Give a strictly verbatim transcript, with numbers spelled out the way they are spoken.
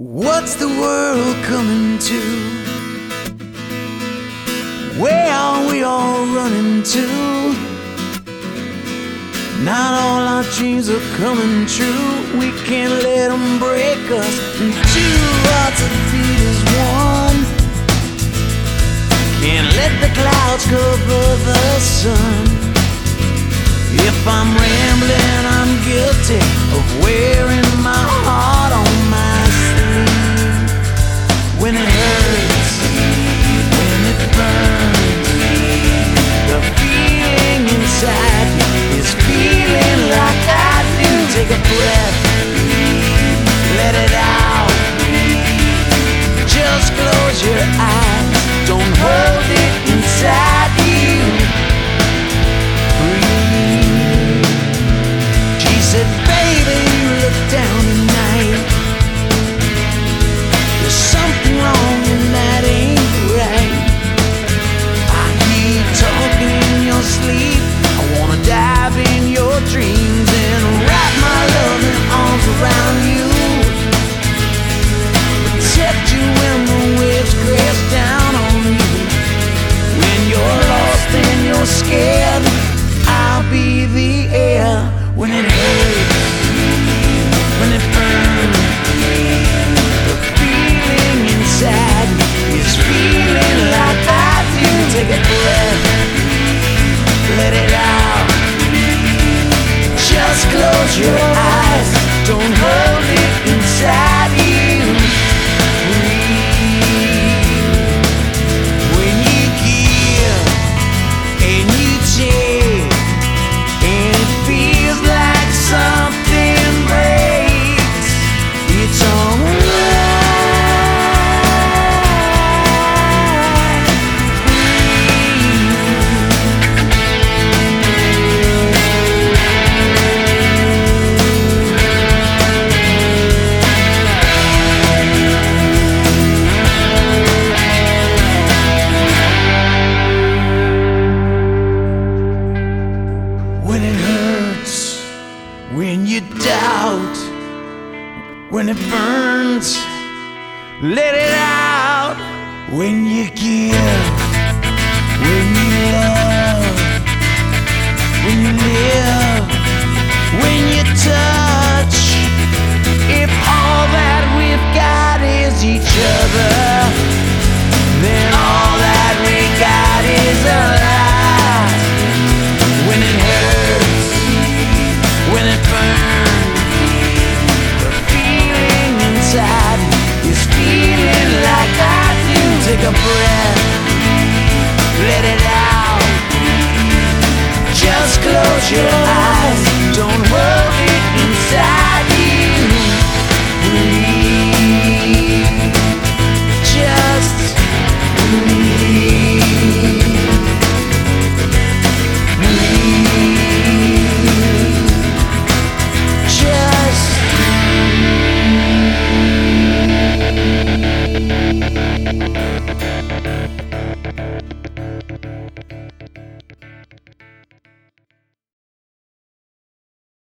What's the world coming to? Where are we all running to? Not all our dreams are coming true. We can't let them break us. And two hearts that beat as one. Can't let the clouds cover the sun. If I'm rambling, I'm guilty of wearing my heart on my sleeve. When it hurts, when it burns, the feeling inside is feeling like I do. Take a breath, let it out. Just close your eyes, don't hold it inside you. Breathe. She said, baby, you look down tonight. There's something wrong and that ain't right. I hear you talking in your sleep. I wanna dive in your dreams and wrap my loving arms around you. Protect you when the waves crash down on you. When you're lost and you're scared, I'll be the air. When it hurts, when it burns, the feeling inside is feeling like I do. Take a breath, let it out. Just close your eyes, don't hold it inside you. Breathe. When you give and you take, and it feels like something breaks, it's alright. When it hurts, when you doubt, when it burns, let it out. When you give, when you love, when you live, when you touch. If all that we've got is each other, then all that we got is a lie. When it hurts, when it burns, the feeling inside is feeling like I do. Take a breath, let it out. Just close your eyes.